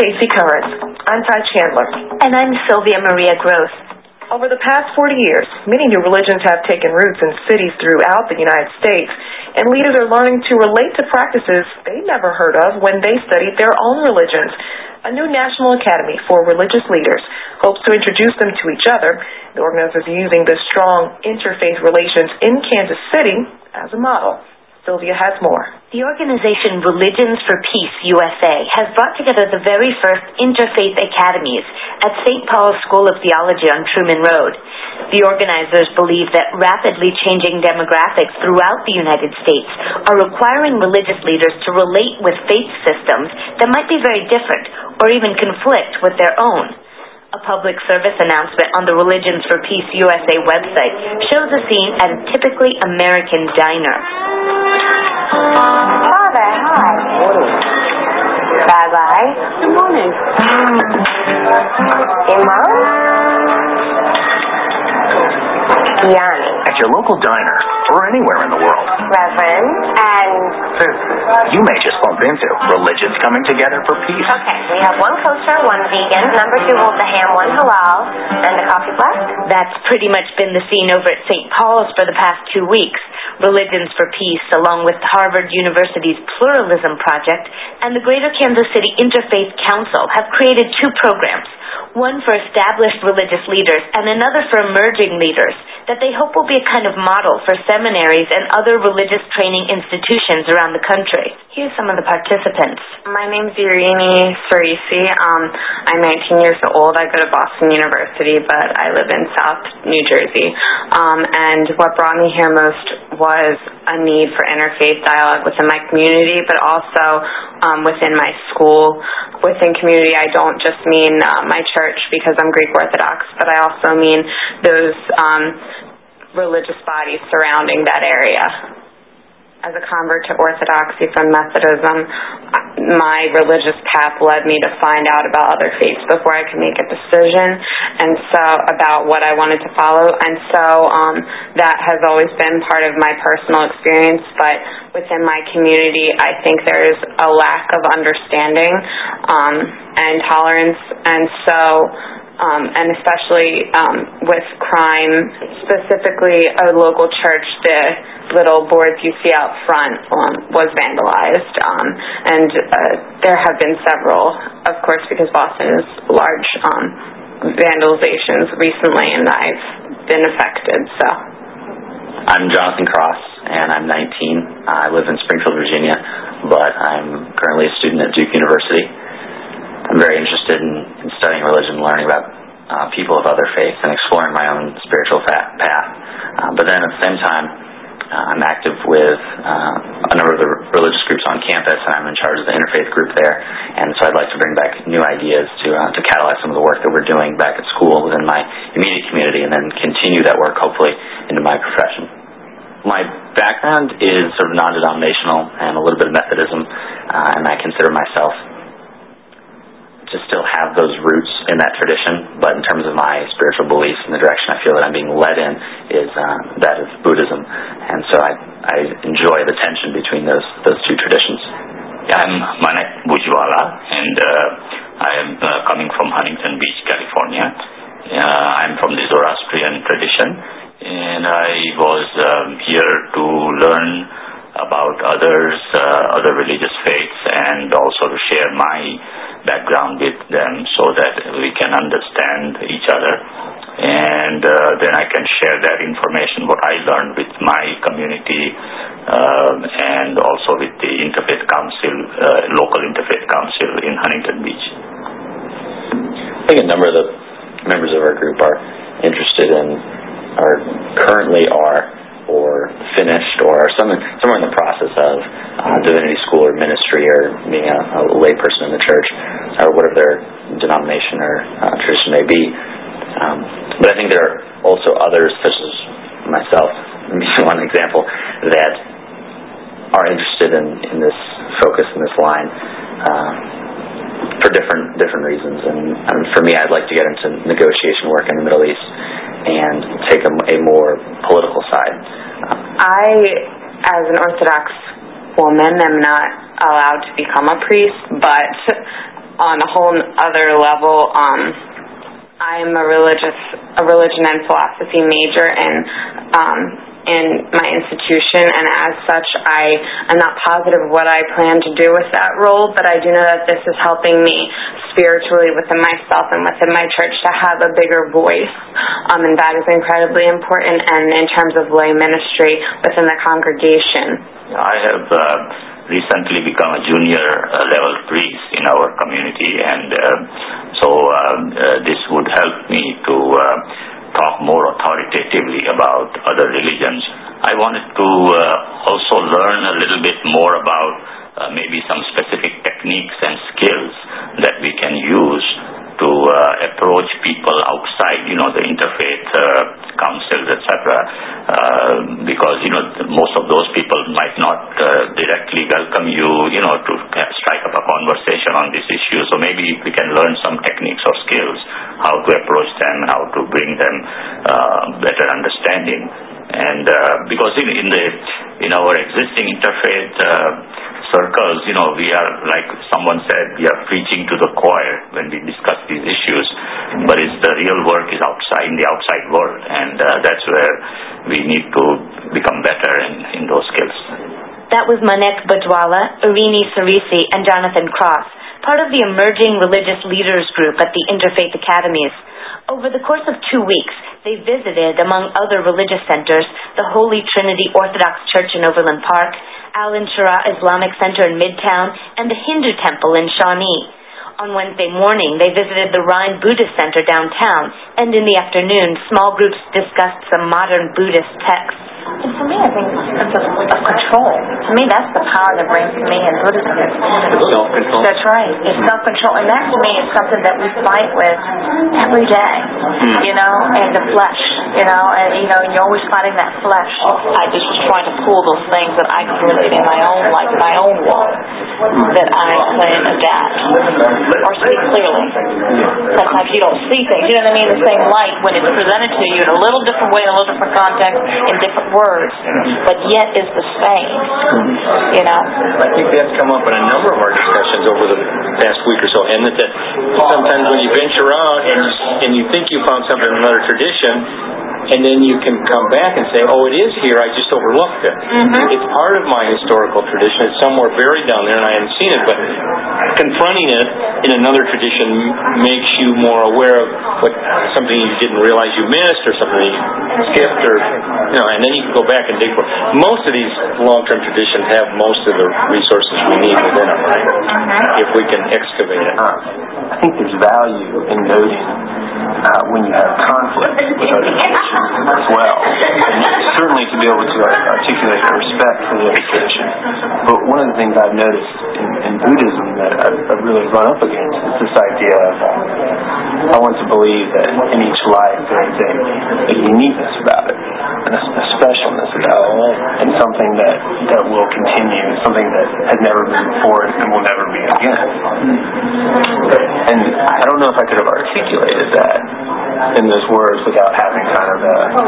Casey Curran. I'm Ty Chandler. And I'm Sylvia Maria Gross. Over the past 40 years, many new religions have taken roots in cities throughout the United States, and leaders are learning to relate to practices they never heard of when they studied their own religions. A new National Academy for Religious Leaders hopes to introduce them to each other. The organizers are using the strong interfaith relations in Kansas City as a model. Sylvia has more. The organization Religions for Peace USA has brought together the very first interfaith academies at St. Paul's School of Theology on Truman Road. The organizers believe that rapidly changing demographics throughout the United States are requiring religious leaders to relate with faith systems that might be very different or even conflict with their own. A public service announcement on the Religions for Peace USA website shows a scene at a typically American diner. Father, hi. Good morning. Bye-bye. Good morning. Imam? Yanni. At your local diner, or anywhere in the world. Reverend, and... You may just bump into religions coming together for peace. Okay, we have one kosher, one vegan, number 2 holds a ham, one halal, and a coffee black. That's pretty much been the scene over at St. Paul's for the past 2 weeks. Religions for Peace, along with Harvard University's Pluralism Project and the Greater Kansas City Interfaith Council, have created 2 programs, one for established religious leaders and another for emerging leaders, that they hope will be a kind of model for seminaries and other religious training institutions around the country. Here's some of the participants. My name's Irini Sarisi. I'm 19 years old. I go to Boston University, but I live in South New Jersey. And what brought me here most was a need for interfaith dialogue within my community, but also within my school. Within community, I don't just mean my church because I'm Greek Orthodox, but I also mean those religious bodies surrounding that area. As a convert to Orthodoxy from Methodism, my religious path led me to find out about other faiths before I could make a decision, and so about what I wanted to follow. And so that has always been part of my personal experience. But within my community, I think there's a lack of understanding and tolerance, and so. And especially with crime, specifically a local church, the little boards you see out front was vandalized. And there have been several, of course, because Boston is large vandalizations recently, and I've been affected. So, I'm Jonathan Cross, and I'm 19. I live in Springfield, Virginia, but I'm currently a student at Duke University. I'm very interested in studying religion and learning about people of other faiths and exploring my own spiritual path. But then at the same time, I'm active with a number of the religious groups on campus, and I'm in charge of the interfaith group there. And so I'd like to bring back new ideas to catalyze some of the work that we're doing back at school within my immediate community, and then continue that work, hopefully, into my profession. My background is sort of non-denominational and a little bit of Methodism, and I consider myself to still have those roots in that tradition, but in terms of my spiritual beliefs and the direction I feel that I'm being led in is that of Buddhism, and so I enjoy the tension between those 2 traditions. I'm Manek Bujwala, and I am coming from Huntington Beach, California. I'm from the Zoroastrian tradition, and I was here to learn about others, other religious faiths, and also to share my background with them so that we can understand each other. And then I can share that information, what I learned with my community, and also with the Interfaith Council, local Interfaith Council in Huntington Beach. I think a number of the members of our group are interested in, or currently are, or finished, or are somewhere in the process of divinity school or ministry, or being a lay person in the church, or whatever their denomination or tradition may be. But I think there are also others, such as myself, one example, that are interested in this focus, in this line, for different reasons. And for me, I'd like to get into negotiation work in the Middle East and take a more political side. I, as an Orthodox woman, am not allowed to become a priest, but on a whole other level, I'm a religion and philosophy major in my institution, and as such, I'm not positive what I plan to do with that role, but I do know that this is helping me spiritually within myself and within my church to have a bigger voice, and that is incredibly important, and in terms of lay ministry within the congregation. I have recently become a junior level priest in our community, and so this would help me to talk more authoritatively about other religions. I wanted to also learn a little bit more about maybe some specific techniques and skills that we can use to approach people outside, the interfaith councils, etc. Because, most of those people might not directly welcome you, to strike up a conversation on this issue. So maybe we can learn some techniques or skills, how to approach them, how to bring them better understanding. And because in our existing interfaith circles, we are, like someone said, we are preaching to the choir when we discuss these issues, but the real work is outside, in the outside world, and that's where we need to become better in those skills. That was Manek Bajwala, Irini Sarisi, and Jonathan Cross, part of the Emerging Religious Leaders Group at the Interfaith Academies. Over the course of 2 weeks, they visited, among other religious centers, the Holy Trinity Orthodox Church in Overland Park, Al-Inshirah Islamic Center in Midtown, and the Hindu Temple in Shawnee. On Wednesday morning, they visited the Rhine Buddhist Center downtown, and in the afternoon, small groups discussed some modern Buddhist texts. And for me, I think it's a sense of control. To me, that's the power that brings to me in Buddhism. It's self-control. That's right. It's self-control. And that, to me, is something that we fight with every day, and the flesh, and, you're always fighting that flesh. I just was trying to pull those things that I could relate in my own life, my own walk, that I can adapt or see clearly. Sometimes you don't see things, the same light when it's presented to you in a little different way, in a little different context, in different words, but yet is the same, I think that's come up in a number of our discussions over the past week or so, and that sometimes when you venture out and you think you found something in another tradition, and then you can come back and say, oh, it is here, I just overlooked it. It's part of my historical tradition. It's somewhere buried down there and I haven't seen it, but confronting it in another tradition makes you more aware of something you didn't realize you missed, or something you skipped, or and then you can go back and dig for it. Most of these long-term traditions have most of the resources we need within them, right? If we can excavate it. I think there's value in noting when you have conflict with other traditions as well. And certainly to be able to articulate a respect for the other tradition. But one of the things I've noticed in Buddhism that I've really run up against is this idea of I want to believe that in each life there's a uniqueness about it, and a specialness about it, and something that will continue, something that has never been before and will never be again. And I don't know if I could have articulated that in those words without having kind of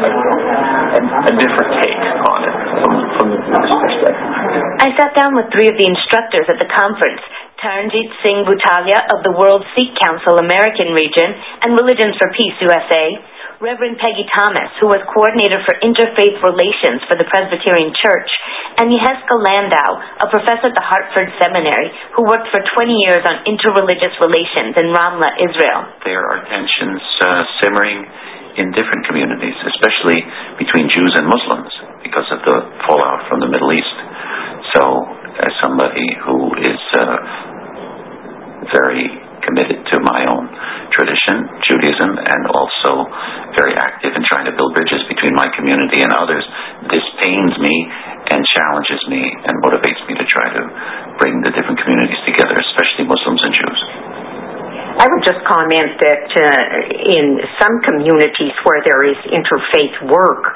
a different take on it from the Buddhist perspective. I sat down with 3 of the instructors at the conference, Taranjit Singh Bhutalia of the World Sikh Council American Region and Religions for Peace USA, Reverend Peggy Thomas, who was coordinator for interfaith relations for the Presbyterian Church, and Yeheska Landau, a professor at the Hartford Seminary, who worked for 20 years on interreligious relations in Ramla, Israel. There are tensions simmering in different communities, especially between Jews and Muslims, because of the fallout from the Middle East. So, as somebody who is very committed to my own tradition, Judaism, and also very active in trying to build bridges between my community and others, this pains me and challenges me and motivates me to try to bring the different communities together, especially Muslims and Jews. I would just comment that in some communities where there is interfaith work,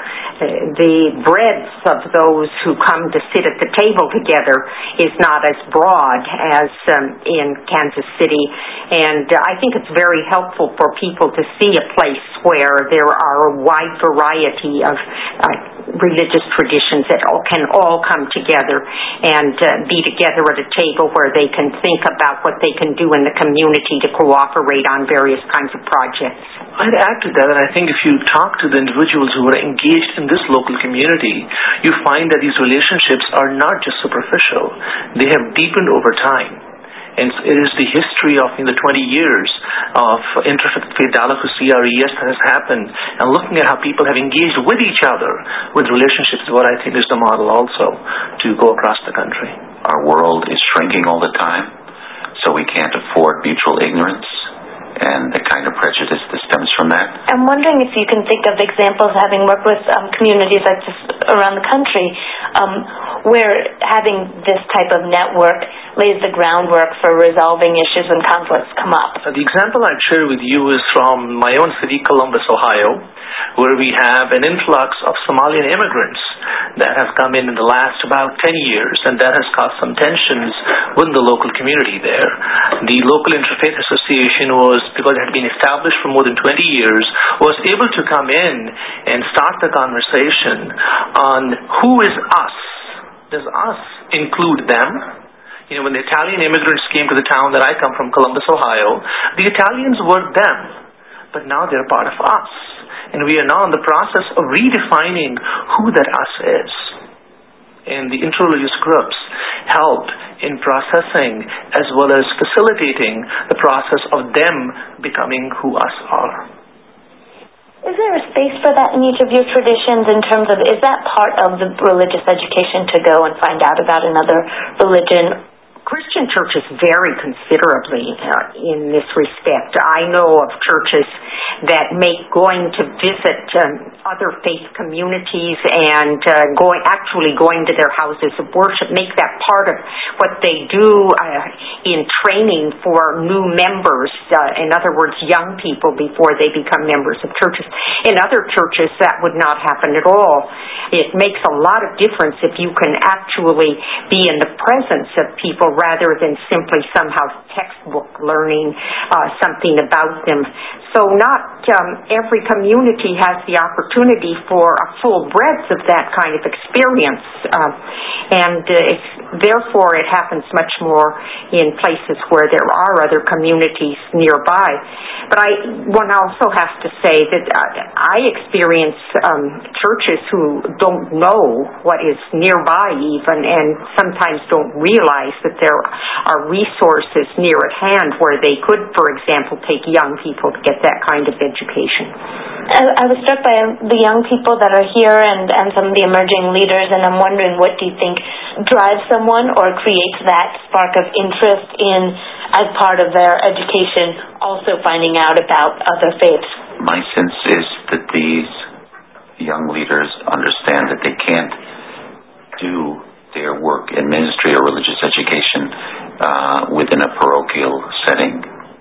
the breadth of those who come to sit at the table together is not as broad as in Kansas City. And I think it's very helpful for people to see a place where there are a wide variety of religious traditions that can all come together and be together at a table where they can think about what they can do in the community to cooperate on various kinds of projects. I'd add to that, and I think if you talk to the individuals who are engaged in this local community, you find that these relationships are not just superficial. They have deepened over time. And it is the history of the 20 years of interfaith dialogue through CRES that has happened, and looking at how people have engaged with each other with relationships is what I think is the model also to go across the country. Our world is shrinking all the time, so we can't afford mutual ignorance and the kind of prejudice that stems from that. I'm wondering if you can think of examples, having worked with communities like this around the country, where having this type of network lays the groundwork for resolving issues when conflicts come up. The example I'd share with you is from my own city, Columbus, Ohio, where we have an influx of Somalian immigrants that have come in the last about 10 years, and that has caused some tensions within the local community there. The local Interfaith Association was, because it had been established for more than 20 years, was able to come in and start the conversation on who is us. Does us include them? When the Italian immigrants came to the town that I come from, Columbus, Ohio, the Italians were them, but now they're part of us. And we are now in the process of redefining who that us is. And the interreligious groups help in processing as well as facilitating the process of them becoming who us are. Is there a space for that in each of your traditions in terms of, is that part of the religious education to go and find out about another religion? Christian churches vary considerably in this respect. I know of churches that make going to visit other faith communities and going to their houses of worship, make that part of what they do in training for new members, in other words, young people before they become members of churches. In other churches, that would not happen at all. It makes a lot of difference if you can actually be in the presence of people rather than simply somehow textbook learning something about them. So not every community has the opportunity for a full breadth of that kind of experience, and therefore it happens much more in places where there are other communities nearby. But one also has to say that I experience churches who don't know what is nearby even, and sometimes don't realize that there are resources near at hand where they could, for example, take young people to get that kind of education. I was struck by the young people that are here and some of the emerging leaders, and I'm wondering, what do you think drives someone or creates that spark of interest in, as part of their education, also finding out about other faiths? My sense is that these young leaders understand that they can't do their work in ministry or religious education within a parochial setting.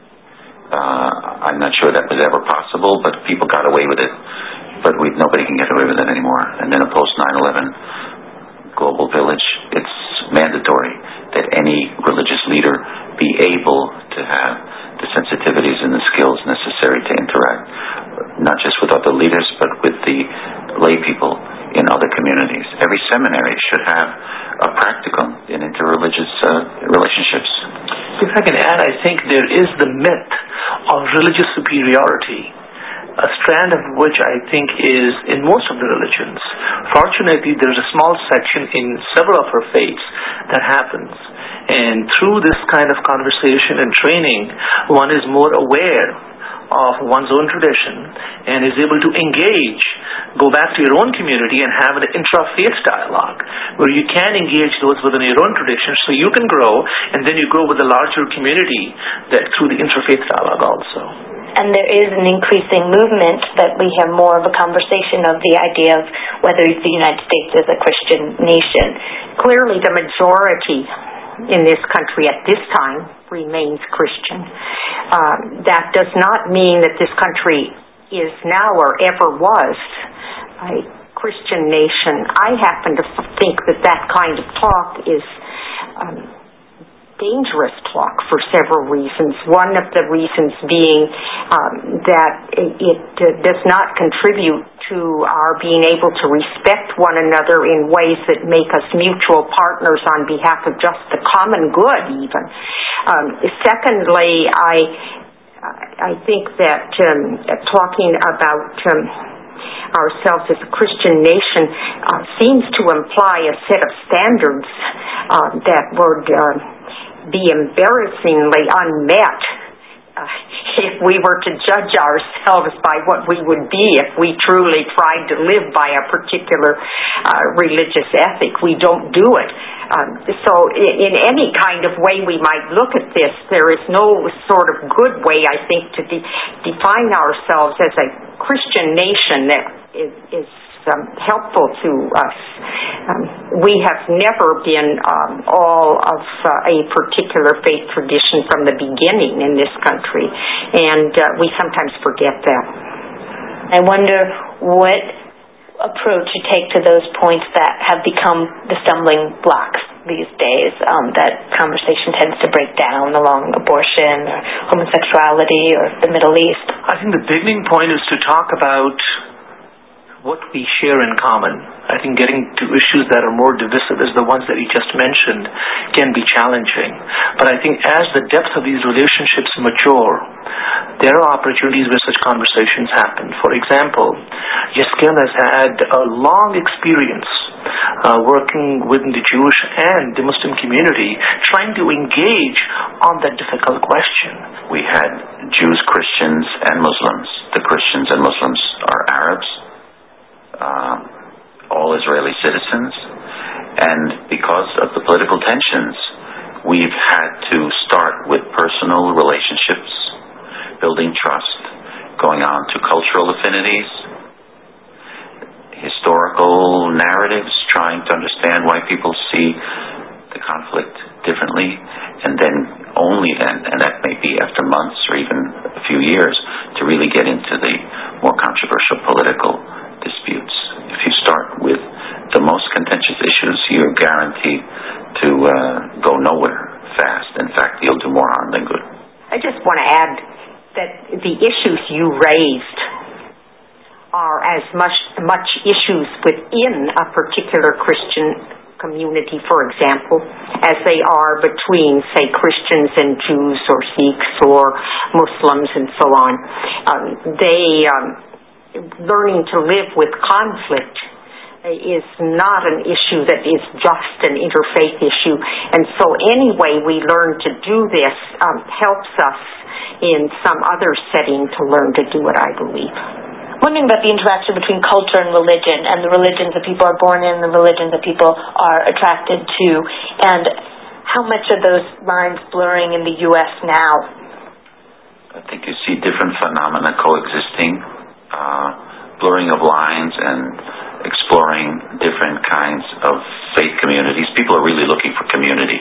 I'm not sure that was ever possible, but people got away with it. But nobody can get away with it anymore. And in a post 9/11 global village, it's mandatory that any religious leader be able to have the sensitivities and the skills necessary to interact, not just with other leaders, but with the lay people in other communities. Every seminary should have a practicum in interreligious relationships. If I can add, I think there is the myth of religious superiority, a strand of which I think is in most of the religions. Fortunately, there's a small section in several of our faiths that happens. And through this kind of conversation and training, one is more aware of one's own tradition and is able to engage, go back to your own community and have an intra-faith dialogue where you can engage those within your own tradition so you can grow, and then you grow with a larger community that through the interfaith dialogue also. And there is an increasing movement that we have more of a conversation of the idea of whether the United States is a Christian nation. Clearly the majority in this country at this time remains Christian. That does not mean that this country is now or ever was a Christian nation. I happen to think that kind of talk is dangerous talk for several reasons. One of the reasons being that it does not contribute to our being able to respect one another in ways that make us mutual partners on behalf of just the common good even. Secondly, I think that talking about ourselves as a Christian nation seems to imply a set of standards that would be embarrassingly unmet if we were to judge ourselves by what we would be if we truly tried to live by a particular religious ethic. We don't do it. So in any kind of way we might look at this, there is no sort of good way, I think, to define ourselves as a Christian nation that is helpful to us. We have never been all of a particular faith tradition from the beginning in this country, and we sometimes forget that. I wonder what approach you take to those points that have become the stumbling blocks these days, that conversation tends to break down along abortion or homosexuality or the Middle East. I think the beginning point is to talk about what we share in common. I think getting to issues that are more divisive as the ones that you just mentioned can be challenging. But I think as the depth of these relationships mature, there are opportunities where such conversations happen. For example, Yeskel has had a long experience working within the Jewish and the Muslim community, trying to engage on that difficult question. We had Jews, Christians, and Muslims. The Christians and Muslims are Arabs, all Israeli citizens, and because of the political tensions, we've had to start with personal relationships, building trust, going on to cultural affinities, historical narratives, trying to understand why people see the conflict differently, and then only then, and that may be after months or even a few years, to really get into the more controversial political disputes. If you start with the most contentious issues, you're guaranteed to go nowhere fast. In fact, you'll do more harm than good. I just want to add that the issues you raised are as much issues within a particular Christian community, for example, as they are between, say, Christians and Jews or Sikhs or Muslims and so on. Learning to live with conflict is not an issue that is just an interfaith issue, and so any way we learn to do this helps us in some other setting to learn to do it, I believe. Wondering about the interaction between culture and religion, and the religions that people are born in, the religions that people are attracted to, and how much are those lines blurring in the U.S. now? I think you see different phenomena coexisting, blurring of lines and exploring different kinds of faith communities. People are really looking for community,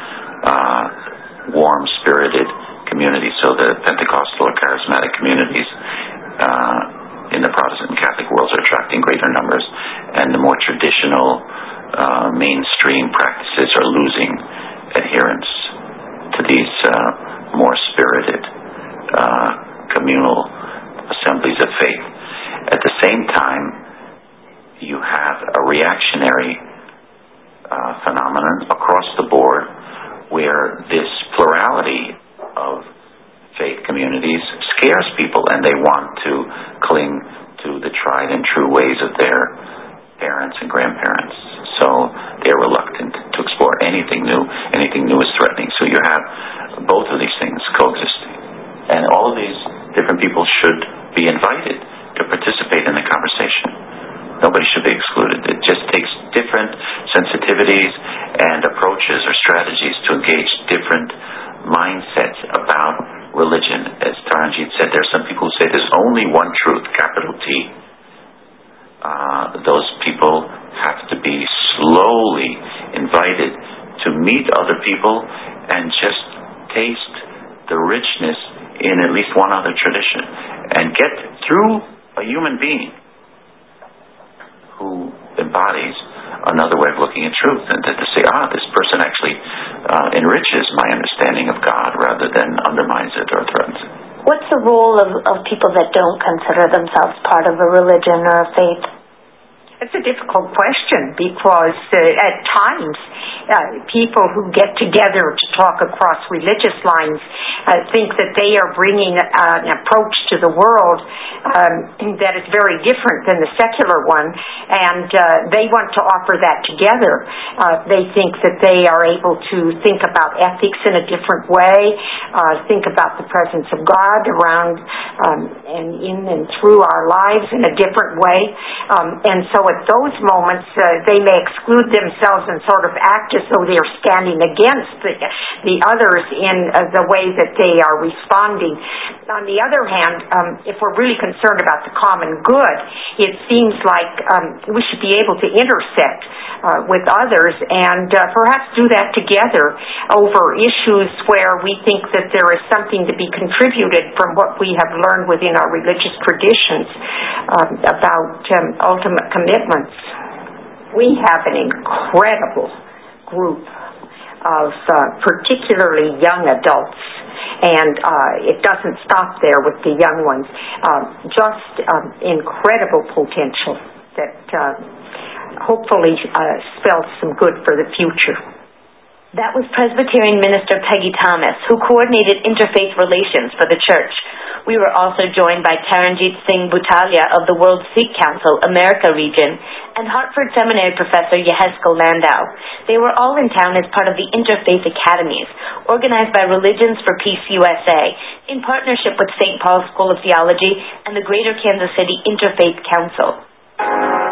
warm-spirited communities. So the Pentecostal or charismatic communities in the Protestant and Catholic worlds are attracting greater numbers, and the more traditional mainstream practices are losing adherence to these more spirited communal assemblies of faith. At the same time, you have a reactionary phenomenon across the board where this plurality of faith communities scares people, and they want to cling to the tried and true ways of their parents and grandparents. So they're reluctant to explore anything new. Anything new is threatening. So you have both of these things coexisting. And all of these different people should be invited to participate in the conversation. Nobody should be excluded. It just takes different sensitivities and approaches or strategies to engage different mindsets about religion. As Taranjeet said, there are some people who say there's only one truth, capital T. Those people have to be slowly invited to meet other people and just taste the richness in at least one other tradition, and get through a human being who embodies another way of looking at truth, and to say, this person actually enriches my understanding of God rather than undermines it or threatens it. What's the role of people that don't consider themselves part of a religion or a faith? It's a difficult question because at times people who get together to talk across religious lines think that they are bringing an approach to the world that is very different than the secular one, and they want to offer that together. They think that they are able to think about ethics in a different way, think about the presence of God around and in and through our lives in a different way, and so at those moments they may exclude themselves and sort of act as though they are standing against the others in the way that they are responding. On the other hand, if we're really concerned about the common good, it seems like we should be able to intersect with others and perhaps do that together over issues where we think that there is something to be contributed from what we have learned within our religious traditions about ultimate commitments. We have an incredible group of particularly young adults, and it doesn't stop there with the young ones. Just incredible potential that hopefully spells some good for the future. That was Presbyterian Minister Peggy Thomas, who coordinated interfaith relations for the church. We were also joined by Taranjeet Singh Bhutalia of the World Sikh Council America region and Hartford Seminary Professor Yehezkel Landau. They were all in town as part of the Interfaith Academies, organized by Religions for Peace USA, in partnership with St. Paul's School of Theology and the Greater Kansas City Interfaith Council.